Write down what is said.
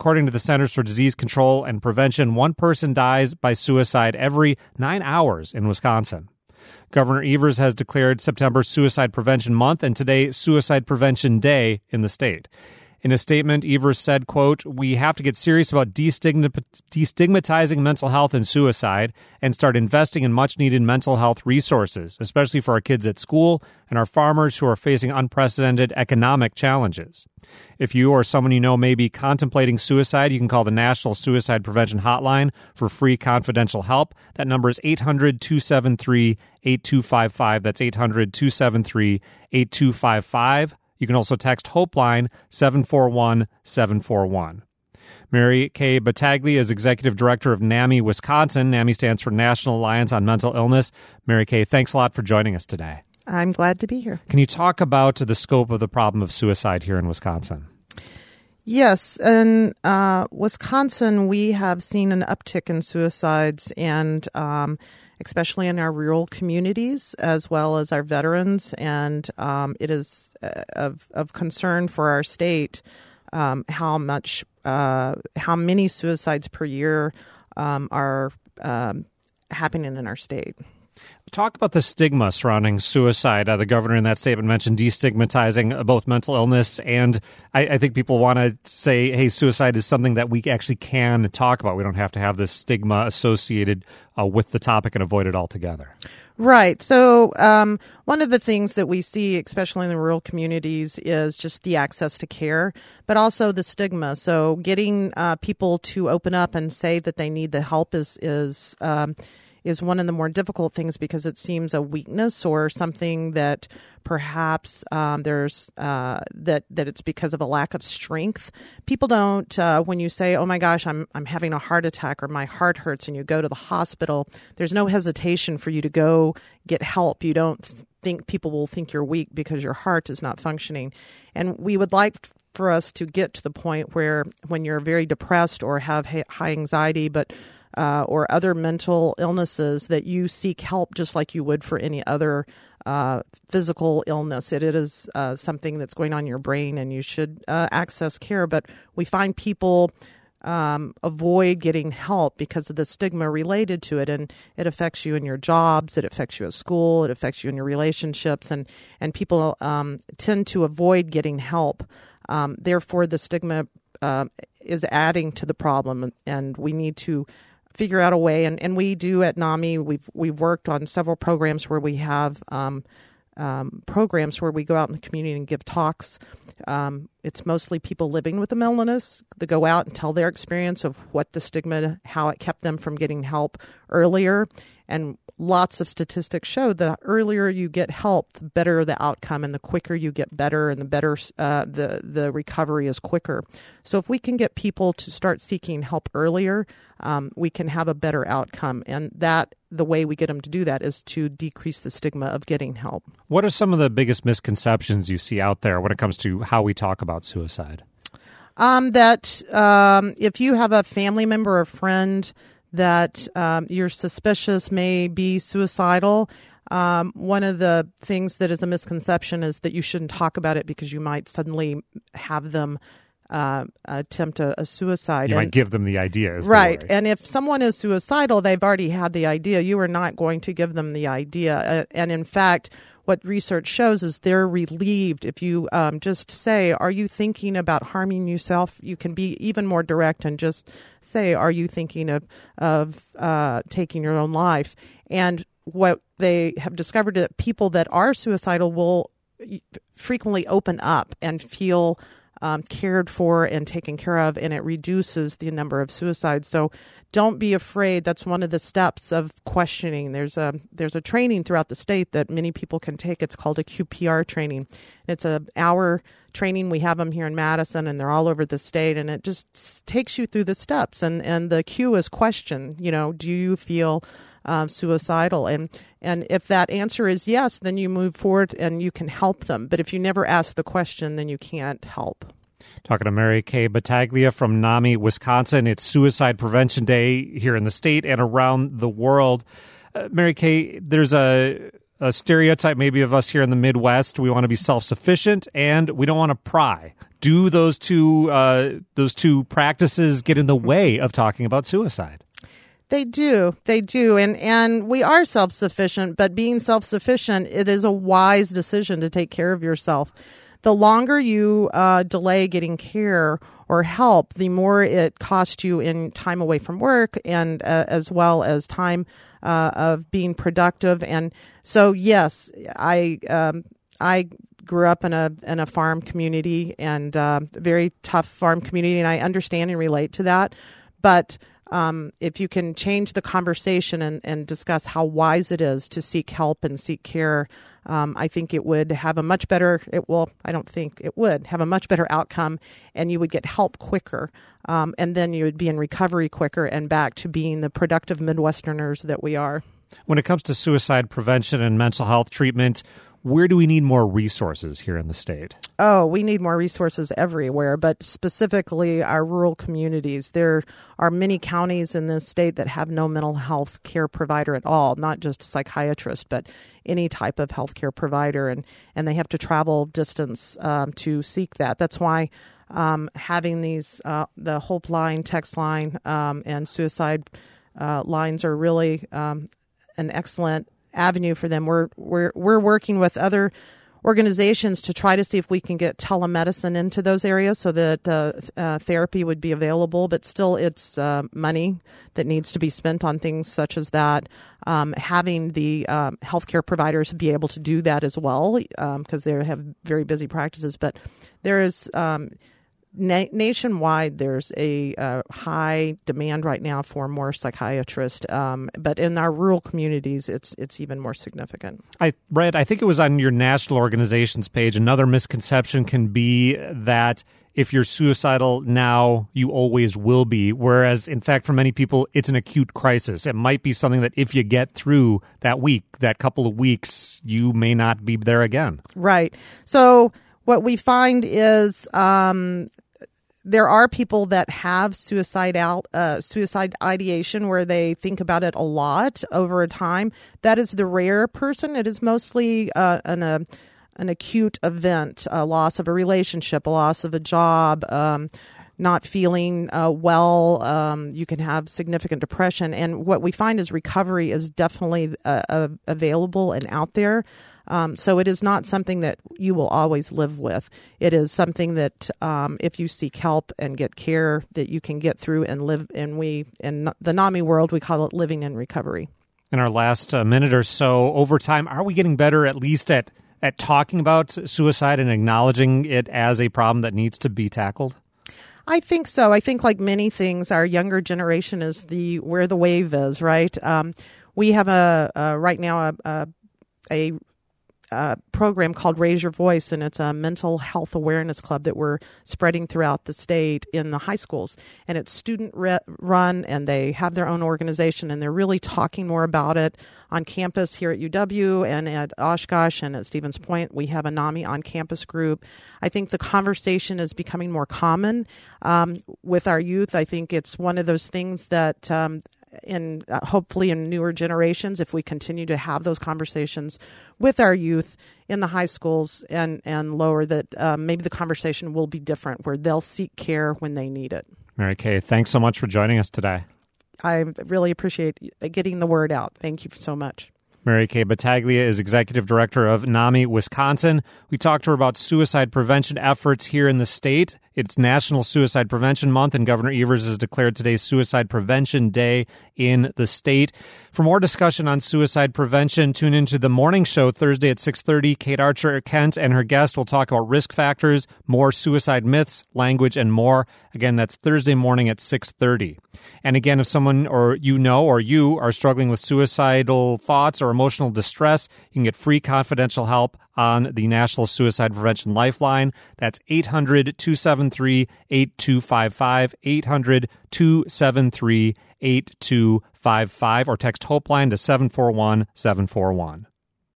According to the Centers for Disease Control and Prevention, one person dies by suicide every 9 hours in Wisconsin. Governor Evers has declared September Suicide Prevention Month and today Suicide Prevention Day in the state. In a statement, Evers said, quote, "We have to get serious about destigmatizing mental health and suicide and start investing in much-needed mental health resources, especially for our kids at school and our farmers who are facing unprecedented economic challenges. If you or someone you know may be contemplating suicide, you can call the National Suicide Prevention Hotline for free confidential help. That number is 800-273-8255. That's 800-273-8255. You can also text HOPELINE 741-741. Mary Kay Battaglia is Executive Director of NAMI Wisconsin. NAMI stands for National Alliance on Mental Illness. Mary Kay, thanks a lot for joining us today. I'm glad to be here. Can you talk about the scope of the problem of suicide here in Wisconsin? Yes. In Wisconsin, we have seen an uptick in suicides, and especially in our rural communities, as well as our veterans. And it is of concern for our state how many suicides per year are happening in our state. Talk about the stigma surrounding suicide. The governor in that statement mentioned destigmatizing both mental illness, and I think people want to say, hey, suicide is something that we actually can talk about. We don't have to have this stigma associated with the topic and avoid it altogether. Right. So one of the things that we see, especially in the rural communities, is just the access to care, but also the stigma. So getting people to open up and say that they need the help is one of the more difficult things, because it seems a weakness or something that perhaps there's that it's because of a lack of strength. People don't when you say, "Oh my gosh, I'm having a heart attack," or "My heart hurts," and you go to the hospital, there's no hesitation for you to go get help. You don't think people will think you're weak because your heart is not functioning. And we would like for us to get to the point where when you're very depressed or have high anxiety, or other mental illnesses, that you seek help just like you would for any other physical illness. It is something that's going on in your brain, and you should access care. But we find people avoid getting help because of the stigma related to it, and it affects you in your jobs, it affects you at school, it affects you in your relationships, and people tend to avoid getting help. Therefore, the stigma is adding to the problem, and we need to figure out a way, and we do at NAMI. We've worked on several programs where we have programs where we go out in the community and give talks. It's mostly people living with a mental illness that go out and tell their experience of what the stigma, how it kept them from getting help earlier. And lots of statistics show the earlier you get help, the better the outcome, and the quicker you get better, and the better the recovery is quicker. So if we can get people to start seeking help earlier, we can have a better outcome. And the way we get them to do that is to decrease the stigma of getting help. What are some of the biggest misconceptions you see out there when it comes to how we talk about suicide? That if you have a family member or friend that you're suspicious may be suicidal, one of the things that is a misconception is that you shouldn't talk about it because you might suddenly have them attempt a suicide. You might give them the idea. Right. And if someone is suicidal, they've already had the idea. You are not going to give them the idea. And in fact, what research shows is they're relieved if you just say, "Are you thinking about harming yourself?" You can be even more direct and just say, "Are you thinking of taking your own life?" And what they have discovered, that people that are suicidal will frequently open up and feel cared for and taken care of, and it reduces the number of suicides. So don't be afraid. That's one of the steps of questioning. There's a training throughout the state that many people can take. It's called a QPR training. It's an hour training. We have them here in Madison, and they're all over the state, and it just takes you through the steps. And the Q is question. Do you feel suicidal? And if that answer is yes, then you move forward and you can help them. But if you never ask the question, then you can't help. Talking to Mary Kay Battaglia from NAMI, Wisconsin. It's Suicide Prevention Day here in the state and around the world. Mary Kay, there's a a stereotype maybe of us here in the Midwest. We want to be self-sufficient and we don't want to pry. Do those two practices get in the way of talking about suicide? They do. And we are self-sufficient, but being self-sufficient, it is a wise decision to take care of yourself. The longer you delay getting care or help, the more it costs you in time away from work and as well as time of being productive. And so, yes, I grew up in a farm community and very tough farm community, and I understand and relate to that. But if you can change the conversation and discuss how wise it is to seek help and seek care, I think it would have a much better, I don't think it would have a much better outcome, and you would get help quicker. And then you would be in recovery quicker and back to being the productive Midwesterners that we are. When it comes to suicide prevention and mental health treatment, where do we need more resources here in the state? Oh, we need more resources everywhere, but specifically our rural communities. There are many counties in this state that have no mental health care provider at all, not just a psychiatrist, but any type of health care provider, and they have to travel distance to seek that. That's why having these, the Hope line, text line, and suicide lines are really an excellent avenue for them. We're working with other organizations to try to see if we can get telemedicine into those areas so that therapy would be available, but still it's money that needs to be spent on things such as that. Having the healthcare providers be able to do that as well, because they have very busy practices. But there is nationwide, there's a high demand right now for more psychiatrists, but in our rural communities, it's even more significant. I read, I think it was on your national organization's page, another misconception can be that if you're suicidal now, you always will be, whereas, in fact, for many people, it's an acute crisis. It might be something that if you get through that week, that couple of weeks, you may not be there again. Right. So what we find is there are people that have suicide ideation where they think about it a lot over a time. That is the rare person. It is mostly an acute event, a loss of a relationship, a loss of a job, not feeling well. You can have significant depression. And what we find is recovery is definitely available and out there. So it is not something that you will always live with. It is something that if you seek help and get care, that you can get through and live. And in the NAMI world, we call it living in recovery. In our last minute or so, over time, are we getting better at least at talking about suicide and acknowledging it as a problem that needs to be tackled? I think so. I think like many things, our younger generation is where the wave is, right? We have right now a program called Raise Your Voice, and it's a mental health awareness club that we're spreading throughout the state in the high schools. And it's student run, and they have their own organization, and they're really talking more about it on campus here at UW and at Oshkosh and at Stevens Point. We have a NAMI on campus group. I think the conversation is becoming more common with our youth. I think it's one of those things that hopefully in newer generations, if we continue to have those conversations with our youth in the high schools and lower, that maybe the conversation will be different, where they'll seek care when they need it. Mary Kay, thanks so much for joining us today. I really appreciate getting the word out. Thank you so much. Mary Kay Battaglia is Executive Director of NAMI Wisconsin. We talked to her about suicide prevention efforts here in the state. It's National Suicide Prevention Month, and Governor Evers has declared today Suicide Prevention Day in the state. For more discussion on suicide prevention, tune into the morning show Thursday at 6:30. Kate Archer-Kent and her guest will talk about risk factors, more suicide myths, language, and more. Again, that's Thursday morning at 6:30. And again, if someone or you are struggling with suicidal thoughts or emotional distress, you can get free confidential help on the National Suicide Prevention Lifeline. That's 800-273-8255, 800-273-8255, or text Hopeline to 741-741.